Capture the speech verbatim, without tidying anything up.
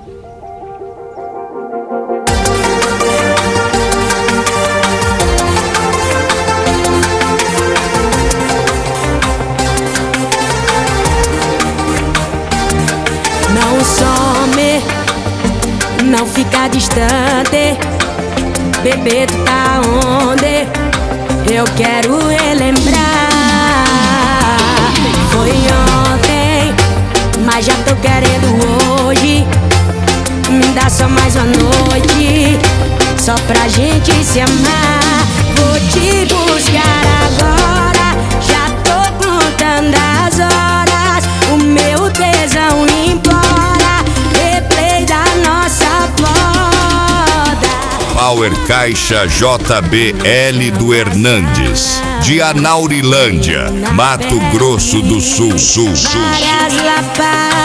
Não some, não fica distante. Bebê, tu tá onde? Eu quero relembrar. Foi ontem, mas já tô querendo hoje. Me dá só mais uma noite, só pra gente se amar. Vou te buscar agora, já tô contando as horas. O meu tesão implora, replay da nossa foda. Power Caixa J B L do Hernandes, de Anaurilândia, Mato Grosso do Sul, Sul, Sul. Várias lapas